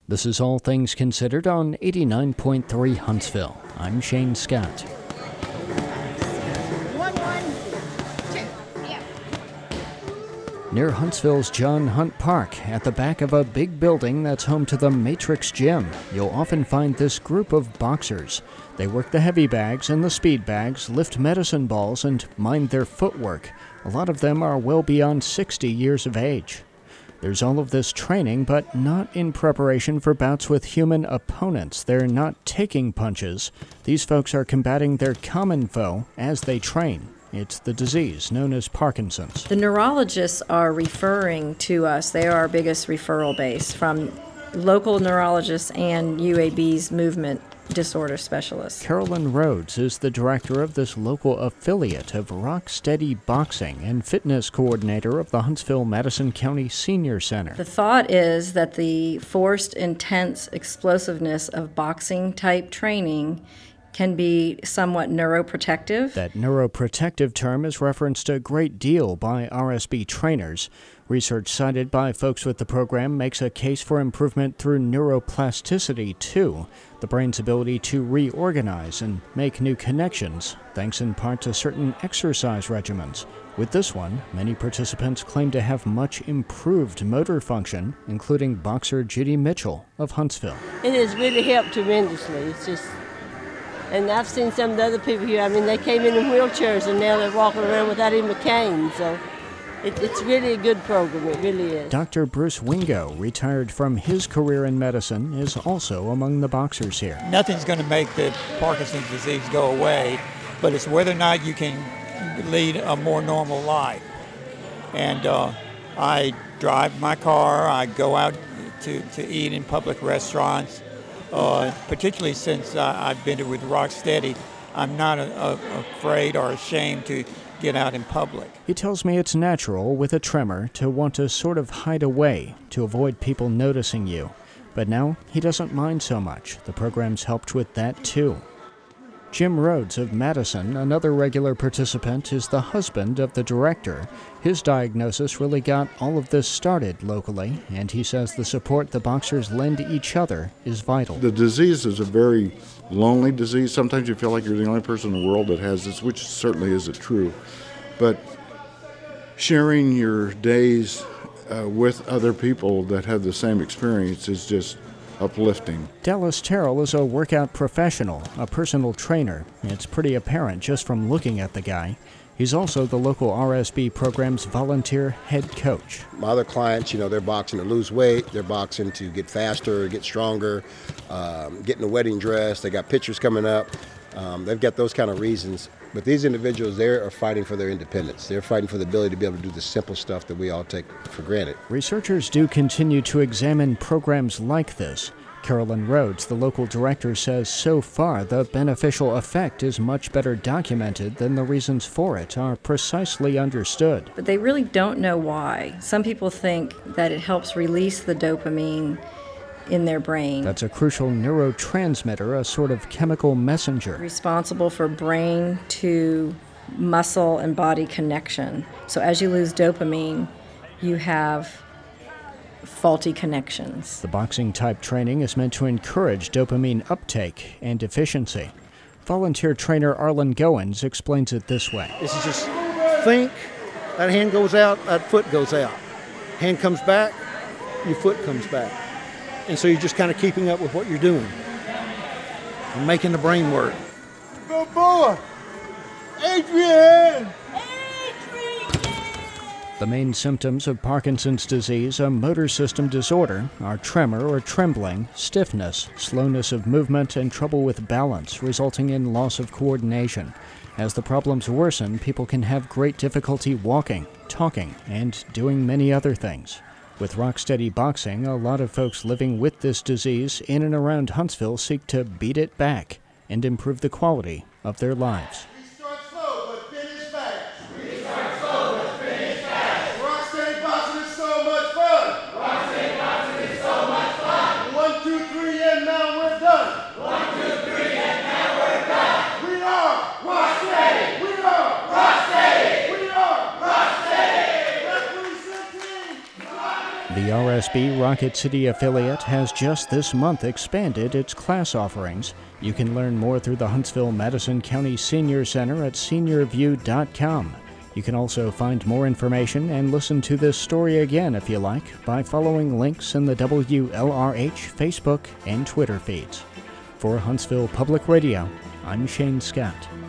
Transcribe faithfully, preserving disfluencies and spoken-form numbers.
This is All Things Considered on eighty-nine point three Huntsville. I'm Shane Scott. One, one, two, yeah. Near Huntsville's John Hunt Park, at the back of a big building that's home to the Matrix Gym, you'll often find this group of boxers. They work the heavy bags and the speed bags, lift medicine balls, and mind their footwork. A lot of them are well beyond sixty years of age. There's all of this training, but not in preparation for bouts with human opponents. They're not taking punches. These folks are combating their common foe as they train. It's the disease known as Parkinson's. The neurologists are referring to us. They are our biggest referral base from local neurologists and U A B's movement disorder specialists. Carolyn Rhodes is the director of this local affiliate of Rock Steady Boxing and fitness coordinator of the Huntsville-Madison County Senior Center. The thought is that the forced, intense explosiveness of boxing-type training can be somewhat neuroprotective. That neuroprotective term is referenced a great deal by R S B trainers. Research cited by folks with the program makes a case for improvement through neuroplasticity, too, the brain's ability to reorganize and make new connections, thanks in part to certain exercise regimens. With this one, many participants claim to have much improved motor function, including boxer Judy Mitchell of Huntsville. It has really helped tremendously. It's just, and I've seen some of the other people here. I mean, they came in in wheelchairs and now they're walking around without even a cane. So it, it's really a good program. It really is. Doctor Bruce Wingo, retired from his career in medicine, is also among the boxers here. Nothing's going to make the Parkinson's disease go away, but it's whether or not you can lead a more normal life. And uh, I drive my car. I go out to, to eat in public restaurants. Uh, particularly since uh, I've been with Rocksteady, I'm not a, a, afraid or ashamed to get out in public. He tells me it's natural with a tremor to want to sort of hide away to avoid people noticing you. But now he doesn't mind so much. The program's helped with that too. Jim Rhodes of Madison, another regular participant, is the husband of the director. His diagnosis really got all of this started locally, and he says the support the boxers lend each other is vital. The disease is a very lonely disease. Sometimes you feel like you're the only person in the world that has this, which certainly isn't true. But sharing your days uh, with other people that have the same experience is just uplifting. Dallas Terrell is a workout professional, a personal trainer. It's pretty apparent just from looking at the guy. He's also the local R S B program's volunteer head coach. My other clients, you know, they're boxing to lose weight, they're boxing to get faster, get stronger, um, get in a wedding dress, they got pictures coming up. Um, they've got those kind of reasons. But these individuals, they are fighting for their independence. They're fighting for the ability to be able to do the simple stuff that we all take for granted. Researchers do continue to examine programs like this. Carolyn Rhodes, the local director, says so far the beneficial effect is much better documented than the reasons for it are precisely understood. But they really don't know why. Some people think that it helps release the dopamine in their brain. That's a crucial neurotransmitter, a sort of chemical messenger. Responsible for brain to muscle and body connection. So as you lose dopamine, you have faulty connections. The boxing-type training is meant to encourage dopamine uptake and efficiency. Volunteer trainer Arlen Goins explains it this way. This is just think, that hand goes out, that foot goes out. Hand comes back, your foot comes back. And so you're just kind of keeping up with what you're doing and making the brain work. Balboa! Adrian! The main symptoms of Parkinson's disease, a motor system disorder, are tremor or trembling, stiffness, slowness of movement, and trouble with balance, resulting in loss of coordination. As the problems worsen, people can have great difficulty walking, talking, and doing many other things. With Rocksteady Boxing, a lot of folks living with this disease in and around Huntsville seek to beat it back and improve the quality of their lives. We start slow, but finish fast. We start slow, but finish fast. Rocksteady Boxing is so much fun. Rocksteady Boxing is so much fun. One, two, three, and now we're done. One, two, three, and now we're done. We are Rocksteady. We are Rocksteady. We are Rocksteady. Representing The R S B Rocket City affiliate has just this month expanded its class offerings. You can learn more through the Huntsville-Madison County Senior Center at senior view dot com. You can also find more information and listen to this story again if you like by following links in the W L R H Facebook and Twitter feeds. For Huntsville Public Radio, I'm Shane Scott.